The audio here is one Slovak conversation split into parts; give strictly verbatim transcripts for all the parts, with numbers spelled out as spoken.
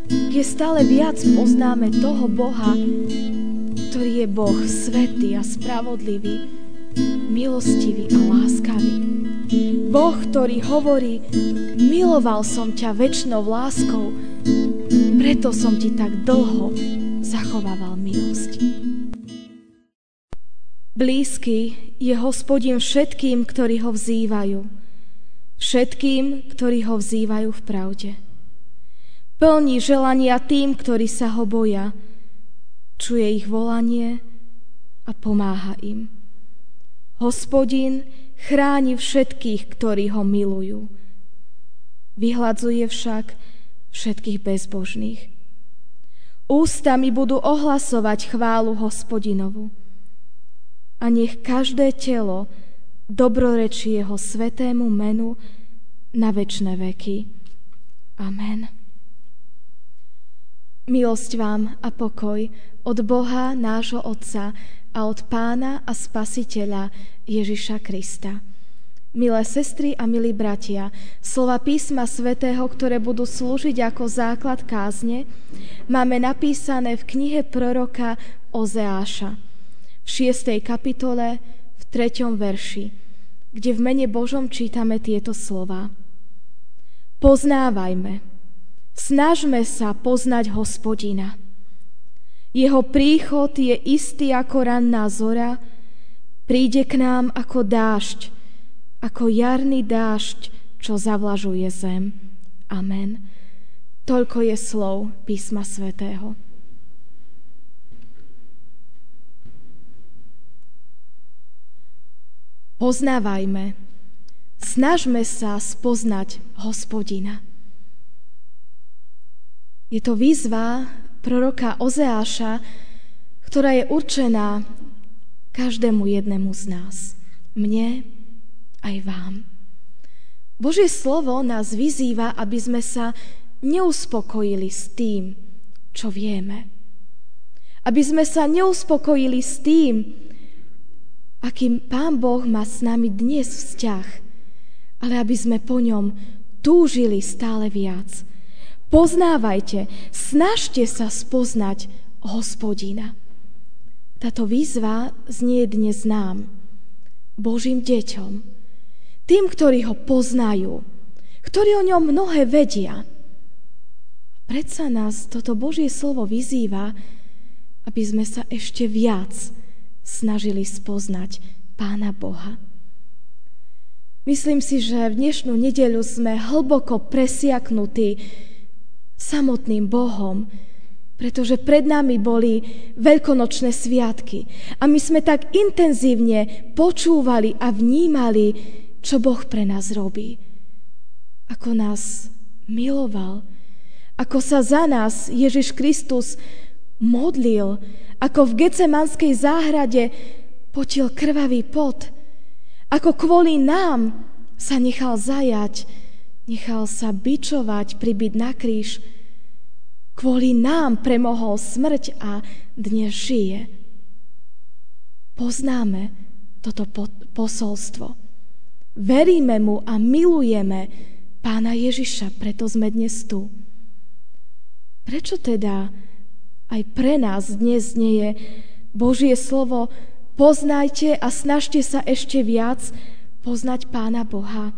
kde stále viac poznáme toho Boha, ktorý je Boh svätý a spravodlivý, milostivý a láskavý. Boh, ktorý hovorí, miloval som ťa večnou láskou, preto som ti tak dlho zachovával milosť. Blízky je Hospodin všetkým, ktorí ho vzývajú, všetkým, ktorí ho vzývajú v pravde. Plní želania tým, ktorí sa ho boja, čuje ich volanie a pomáha im. Hospodin chráni všetkých, ktorí ho milujú. Vyhladzuje však všetkých bezbožných. Ústami budú ohlasovať chválu Hospodinovu. A nech každé telo dobrorečí jeho svätému menu na večné veky. Amen. Milosť vám a pokoj od Boha, nášho Otca, a od Pána a Spasiteľa Ježiša Krista. Milé sestry a milí bratia, slova písma svätého, ktoré budú slúžiť ako základ kázne, máme napísané v knihe proroka Ozeáša, v šiestej kapitole, v treťom verši, kde v mene Božom čítame tieto slová. Poznávajme, snažme sa poznať Hospodina. Jeho príchod je istý ako ranná zora, príde k nám ako dážď, ako jarný dážď, čo zavlažuje zem. Amen. Toľko je slov písma svätého. Poznávajme, snažme sa spoznať Hospodina. Je to výzva proroka Ozeáša, ktorá je určená každému jednému z nás. Mne aj vám. Božie slovo nás vyzýva, aby sme sa neuspokojili s tým, čo vieme. Aby sme sa neuspokojili s tým, akým Pán Boh má s nami dnes vzťah, ale aby sme po ňom túžili stále viac. Poznávajte, snažte sa spoznať Hospodina. Táto výzva znie dnes nám, Božím deťom, tým, ktorí ho poznajú, ktorí o ňom mnohé vedia. Predsa nás toto Božie slovo vyzýva, aby sme sa ešte viac snažili spoznať Pána Boha. Myslím si, že v dnešnú nedeľu sme hlboko presiaknutí samotným Bohom, pretože pred nami boli veľkonočné sviatky a my sme tak intenzívne počúvali a vnímali, čo Boh pre nás robí. Ako nás miloval, ako sa za nás Ježiš Kristus modlil, ako v Getsemanskej záhrade potil krvavý pot, ako kvôli nám sa nechal zajať, nechal sa bičovať, pribiť na kríž. Kvôli nám premohol smrť a dnes žije. Poznáme toto posolstvo. Veríme mu a milujeme Pána Ježiša, preto sme dnes tu. Prečo teda aj pre nás dnes nie je Božie slovo poznajte a snažte sa ešte viac poznať Pána Boha?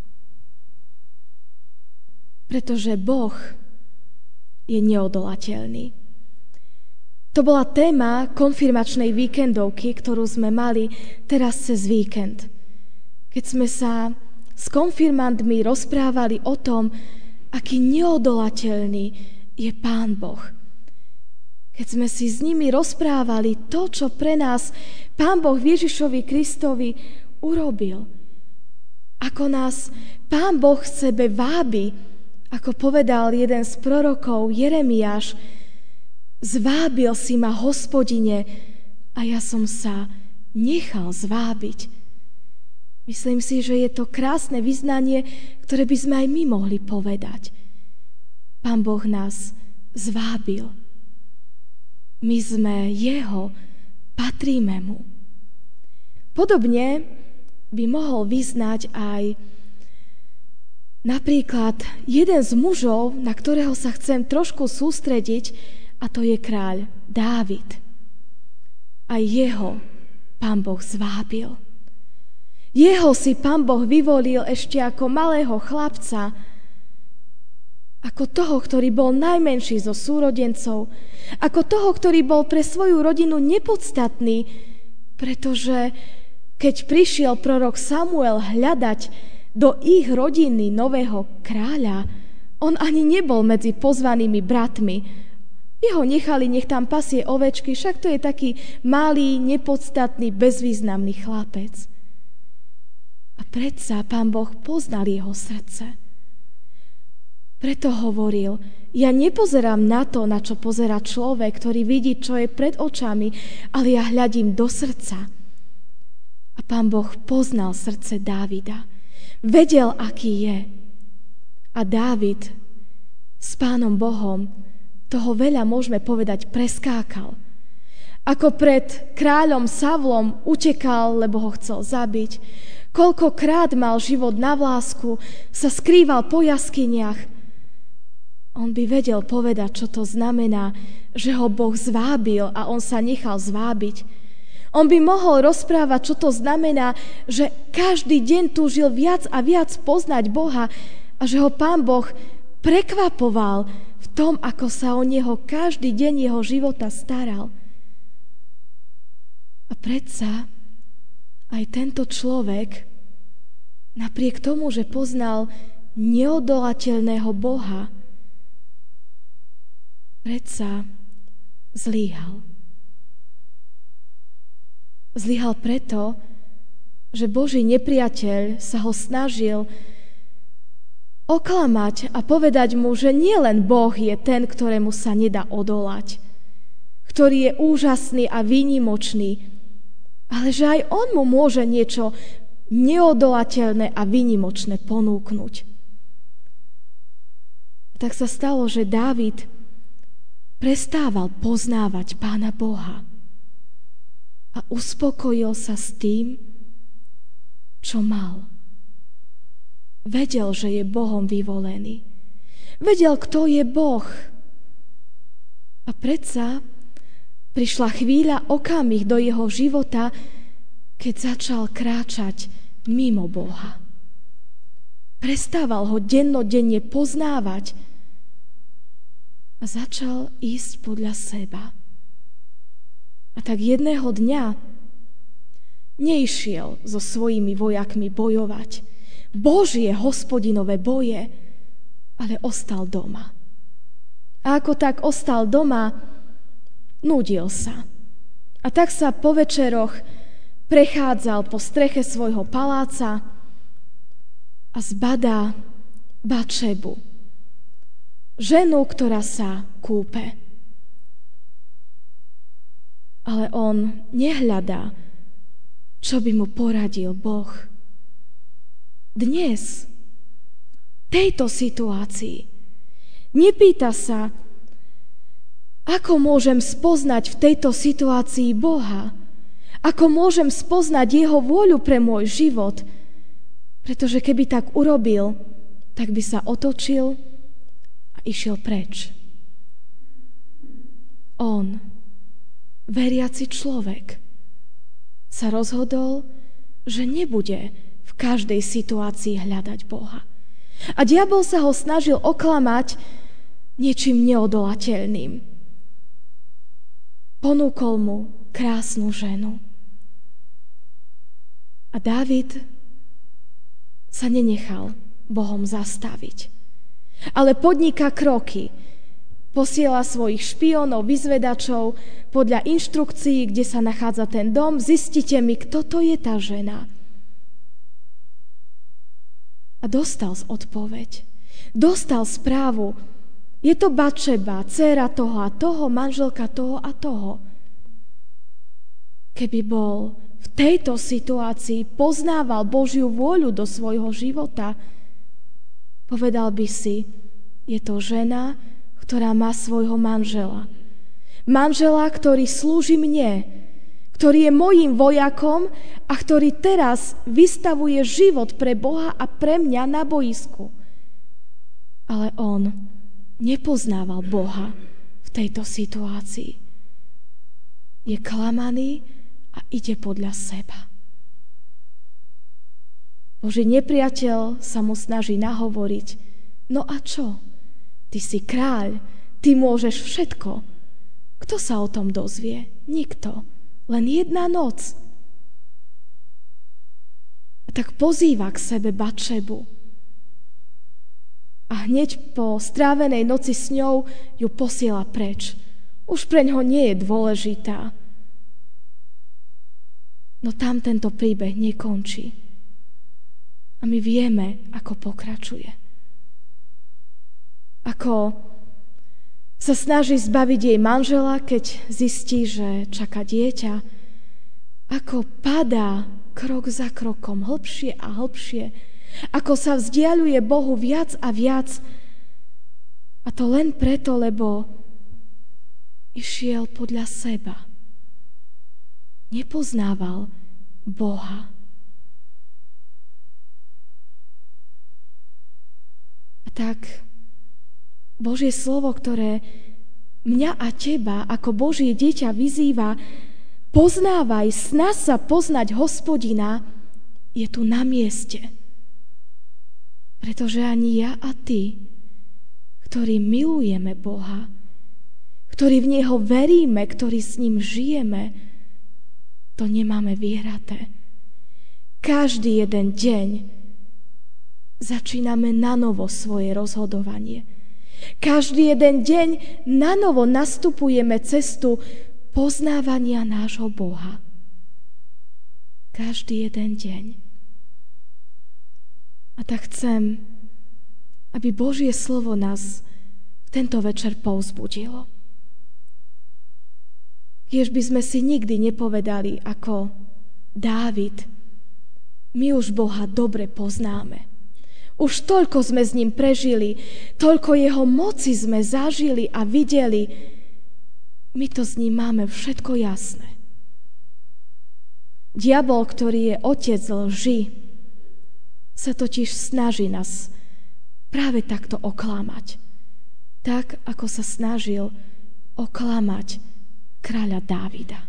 Pretože Boh je neodolateľný. To bola téma konfirmačnej víkendovky, ktorú sme mali teraz cez víkend. Keď sme sa s konfirmandmi rozprávali o tom, aký neodolateľný je Pán Boh. Keď sme si s nimi rozprávali to, čo pre nás Pán Boh Ježišovi Kristovi urobil. Ako nás Pán Boh k sebe vábi, ako povedal jeden z prorokov Jeremiáš, zvábil si ma, Hospodine, a ja som sa nechal zvábiť. Myslím si, že je to krásne vyznanie, ktoré by sme aj my mohli povedať. Pán Boh nás zvábil. My sme jeho, patríme mu. Podobne by mohol vyznať aj Napríklad jeden z mužov, na ktorého sa chcem trošku sústrediť, a to je kráľ Dávid. A jeho Pán Boh zvábil. Jeho si Pán Boh vyvolil ešte ako malého chlapca, ako toho, ktorý bol najmenší zo súrodencov, ako toho, ktorý bol pre svoju rodinu nepodstatný, pretože keď prišiel prorok Samuel hľadať do ich rodiny nového kráľa, on ani nebol medzi pozvanými bratmi. Jeho nechali, nech tam pasie ovečky, však to je taký malý, nepodstatný, bezvýznamný chlapec. A predsa Pán Boh poznal jeho srdce. Preto hovoril, ja nepozerám na to, na čo pozerá človek, ktorý vidí, čo je pred očami, ale ja hľadím do srdca. A Pán Boh poznal srdce Dávida. Vedel, aký je. A Dávid s Pánom Bohom, toho veľa môžeme povedať, preskákal. Ako pred kráľom Savlom utekal, lebo ho chcel zabiť. Koľkokrát mal život na vlásku, sa skrýval po jaskyniach. On by vedel povedať, čo to znamená, že ho Boh zvábil a on sa nechal zvábiť. On by mohol rozprávať, čo to znamená, že každý deň túžil viac a viac poznať Boha a že ho Pán Boh prekvapoval v tom, ako sa o neho každý deň jeho života staral. A predsa aj tento človek, napriek tomu, že poznal neodolateľného Boha, predsa zlyhal. Zlyhal preto, že Boží nepriateľ sa ho snažil oklamať a povedať mu, že nie len Boh je ten, ktorému sa nedá odolať, ktorý je úžasný a výnimočný, ale že aj on mu môže niečo neodolateľné a výnimočné ponúknuť. Tak sa stalo, že Dávid prestával poznávať Pána Boha a uspokojil sa s tým, čo mal. Vedel, že je Bohom vyvolený. Vedel, kto je Boh. A predsa prišla chvíľa, okamih do jeho života, keď začal kráčať mimo Boha. Prestával ho dennodenne poznávať a začal ísť podľa seba. A tak jedného dňa neišiel so svojimi vojakmi bojovať Božie hospodinové boje, ale ostal doma. A ako tak ostal doma, nudil sa. A tak sa po večeroch prechádzal po streche svojho paláca a zbadá Batšebu, ženu, ktorá sa kúpe. Ale on nehľadá, čo by mu poradil Boh. Dnes, v tejto situácii, nepýta sa, ako môžem spoznať v tejto situácii Boha, ako môžem spoznať jeho vôľu pre môj život, pretože keby tak urobil, tak by sa otočil a išiel preč. On, veriaci človek, sa rozhodol, že nebude v každej situácii hľadať Boha. A diabol sa ho snažil oklamať niečím neodolateľným. Ponúkol mu krásnu ženu. A Dávid sa nenechal Bohom zastaviť, ale podniká kroky. Posiela svojich špiónov, vyzvedačov podľa inštrukcií, kde sa nachádza ten dom. Zistite mi, kto to je tá žena. A dostal odpoveď. Dostal správu. Je to Batšeba, dcéra toho a toho, manželka toho a toho. Keby bol v tejto situácii poznával Božiu vôľu do svojho života, povedal by si, je to žena, ktorá má svojho manžela. Manžela, ktorý slúži mne, ktorý je mojím vojakom a ktorý teraz vystavuje život pre Boha a pre mňa na boisku. Ale on nepoznával Boha v tejto situácii. Je klamaný a ide podľa seba. Boží nepriateľ sa mu snaží nahovoriť: no a čo? Ty si kráľ, ty môžeš všetko. Kto sa o tom dozvie? Nikto. Len jedna noc. A tak pozýva k sebe Batšebu. A hneď po strávenej noci s ňou ju posiela preč. Už preňho nie je dôležitá. No tam tento príbeh nekončí. A my vieme, ako pokračuje. Ako sa snaží zbaviť jej manžela, keď zistí, že čaká dieťa. Ako padá krok za krokom, hlbšie a hlbšie. Ako sa vzdiaľuje Bohu viac a viac. A to len preto, lebo išiel podľa seba. Nepoznával Boha. A tak Božie slovo, ktoré mňa a teba ako Božie dieťa vyzýva: poznávaj, snaž sa poznať Hospodina, je tu na mieste. Pretože ani ja a ty, ktorí milujeme Boha, ktorí v Neho veríme, ktorí s ním žijeme, to nemáme vyhraté. Každý jeden deň začíname na novo svoje rozhodovanie. Každý jeden deň na novo nastupujeme cestu poznávania nášho Boha. Každý jeden deň. A tak chcem, aby Božie slovo nás tento večer povzbudilo. Kiež by sme si nikdy nepovedali ako Dávid: my už Boha dobre poznáme. Už toľko sme s ním prežili, toľko jeho moci sme zažili a videli. My to s ním máme všetko jasné. Diabol, ktorý je otec lži, sa totiž snaží nás práve takto oklamať. Tak, ako sa snažil oklamať kráľa Dávida.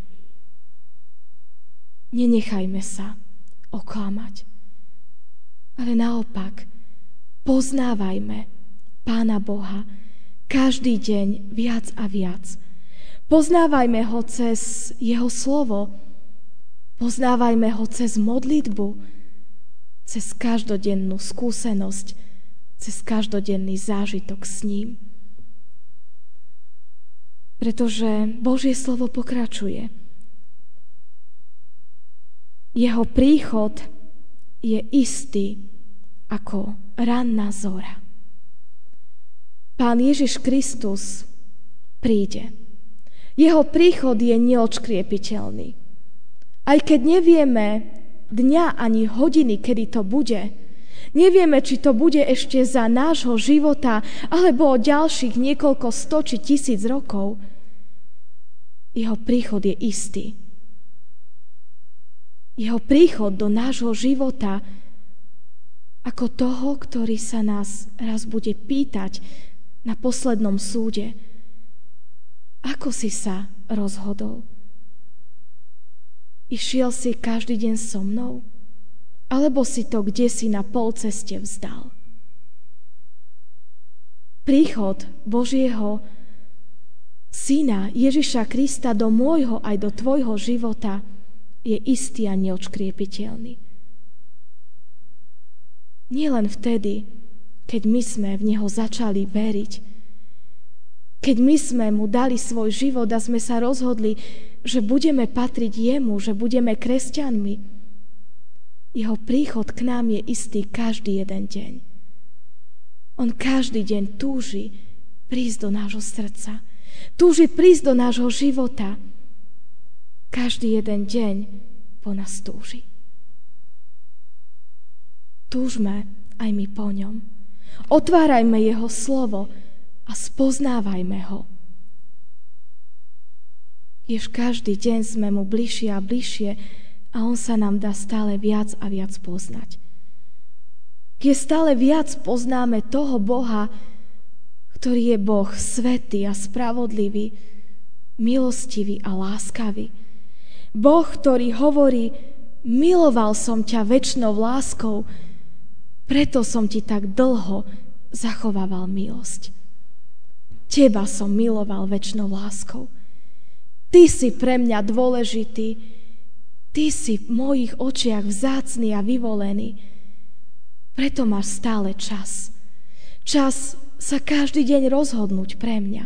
Nenechajme sa oklamať, ale naopak poznávajme Pána Boha každý deň viac a viac. Poznávajme ho cez jeho slovo, poznávajme ho cez modlitbu, cez každodennú skúsenosť, cez každodenný zážitok s ním. Pretože Božie slovo pokračuje. Jeho príchod je istý ako ranná zora. Pán Ježiš Kristus príde. Jeho príchod je neodškriepiteľný. Aj keď nevieme dňa ani hodiny, kedy to bude, nevieme, či to bude ešte za nášho života, alebo o ďalších niekoľko sto či tisíc rokov, jeho príchod je istý. Jeho príchod do nášho života ako toho, ktorý sa nás raz bude pýtať na poslednom súde: ako si sa rozhodol? Išiel si každý deň so mnou? Alebo si to kdesi na polceste vzdal? Príchod Božieho Syna Ježiša Krista do môjho aj do tvojho života je istý a neodškriepiteľný. Nie len vtedy, keď my sme v Neho začali veriť, keď my sme mu dali svoj život a sme sa rozhodli, že budeme patriť jemu, že budeme kresťanmi. Jeho príchod k nám je istý každý jeden deň. On každý deň túži prísť do nášho srdca. Túži prísť do nášho života. Každý jeden deň po nás túži. Túžme aj my po ňom. Otvárajme jeho slovo a spoznávajme ho. Jež každý deň sme mu bližšie a bližšie a on sa nám dá stále viac a viac poznať. Keď stále viac poznáme toho Boha, ktorý je Boh svätý a spravodlivý, milostivý a láskavý. Boh, ktorý hovorí, miloval som ťa večnou láskou, preto som ti tak dlho zachovával milosť. Teba som miloval večnou láskou. Ty si pre mňa dôležitý, ty si v mojich očiach vzácny a vyvolený. Preto máš stále čas. Čas sa každý deň rozhodnúť pre mňa.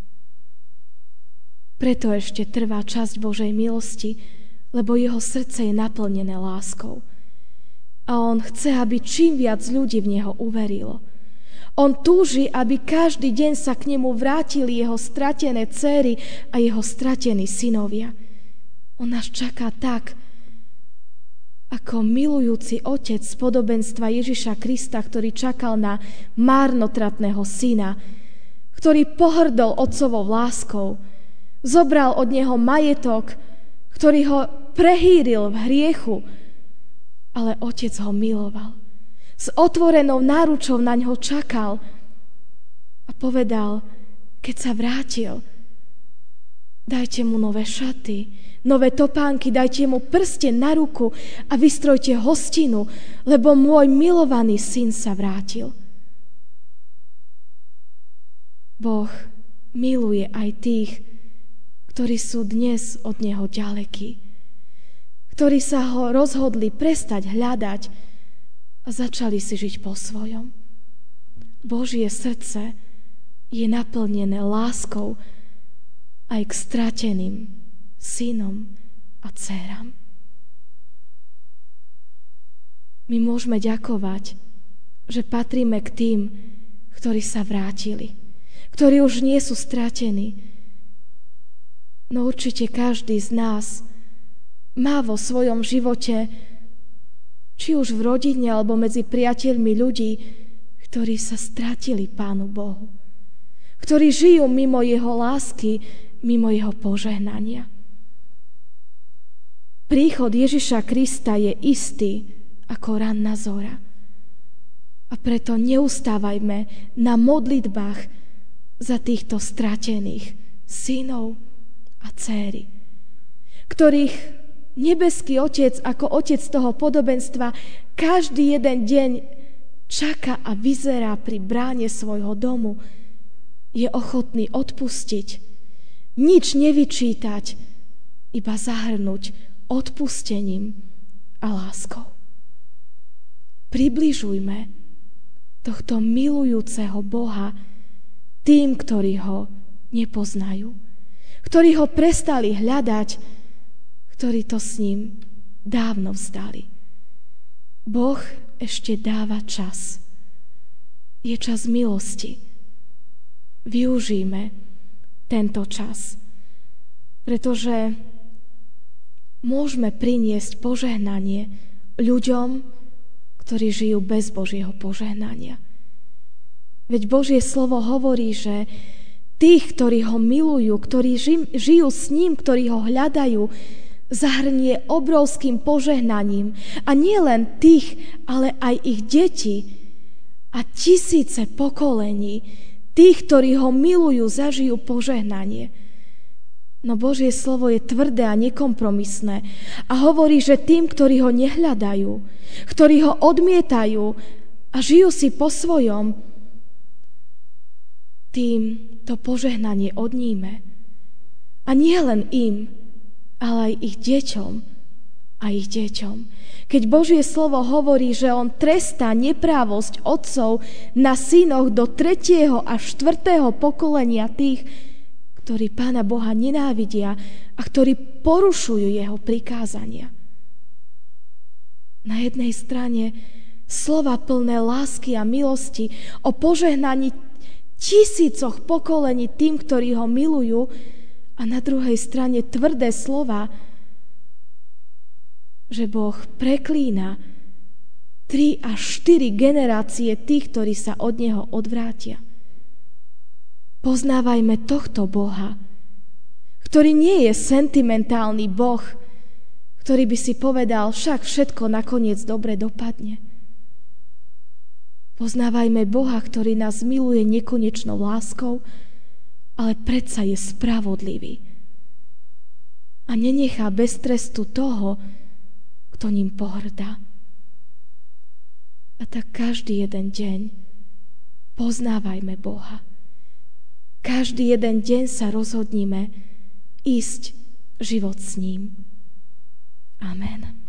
Preto ešte trvá časť Božej milosti, lebo jeho srdce je naplnené láskou. A on chce, aby čím viac ľudí v neho uverilo. On túži, aby každý deň sa k nemu vrátili jeho stratené dcéry a jeho stratení synovia. On nás čaká tak, ako milujúci otec z podobenstva Ježiša Krista, ktorý čakal na márnotratného syna, ktorý pohrdol otcovou láskou, zobral od neho majetok, ktorý ho prehýril v hriechu, ale otec ho miloval. S otvorenou náručou na ňo čakal a povedal, keď sa vrátil, dajte mu nové šaty, nové topánky, dajte mu prsten na ruku a vystrojte hostinu, lebo môj milovaný syn sa vrátil. Boh miluje aj tých, ktorí sú dnes od neho ďalekí, ktorí sa ho rozhodli prestať hľadať a začali si žiť po svojom. Božie srdce je naplnené láskou aj k strateným synom a dcéram. My môžeme ďakovať, že patríme k tým, ktorí sa vrátili, ktorí už nie sú stratení. No určite každý z nás má vo svojom živote, či už v rodine alebo medzi priateľmi ľudí, ktorí sa stratili Pánu Bohu, ktorí žijú mimo jeho lásky, mimo jeho požehnania. Príchod Ježiša Krista je istý ako ranná zora. A preto neustávajme na modlitbách za týchto stratených synov a dcéry, ktorých nebeský Otec ako Otec toho podobenstva každý jeden deň čaká a vyzerá pri bráne svojho domu. Je ochotný odpustiť, nič nevyčítať, iba zahrnúť odpustením a láskou. Približujme tohto milujúceho Boha tým, ktorí ho nepoznajú, ktorí ho prestali hľadať, ktorí to s ním dávno vzdali. Boh ešte dáva čas. Je čas milosti. Využijme tento čas, pretože môžeme priniesť požehnanie ľuďom, ktorí žijú bez Božieho požehnania. Veď Božie slovo hovorí, že tých, ktorí ho milujú, ktorí žijú s ním, ktorí ho hľadajú, zahrnie obrovským požehnaním. A nie len tých, ale aj ich deti a tisíce pokolení tých, ktorí ho milujú, zažijú požehnanie. No Božie slovo je tvrdé a nekompromisné a hovorí, že tým, ktorí ho nehľadajú, ktorí ho odmietajú a žijú si po svojom, tým to požehnanie odníme. A nie len im, ale aj ich deťom a ich deťom. Keď Božie slovo hovorí, že on trestá neprávosť otcov na synoch do tretieho a štvrtého pokolenia tých, ktorí Pána Boha nenávidia a ktorí porušujú jeho prikázania. Na jednej strane slova plné lásky a milosti o požehnaní tisícoch pokolení tým, ktorí ho milujú, a na druhej strane tvrdé slova, že Boh preklína tri až štyri generácie tých, ktorí sa od neho odvrátia. Poznávajme tohto Boha, ktorý nie je sentimentálny Boh, ktorý by si povedal, však všetko nakoniec dobre dopadne. Poznávajme Boha, ktorý nás miluje nekonečnou láskou, ale predsa je spravodlivý a nenechá bez trestu toho, kto ním pohrdá. A tak každý jeden deň poznávajme Boha. Každý jeden deň sa rozhodnime ísť život s ním. Amen.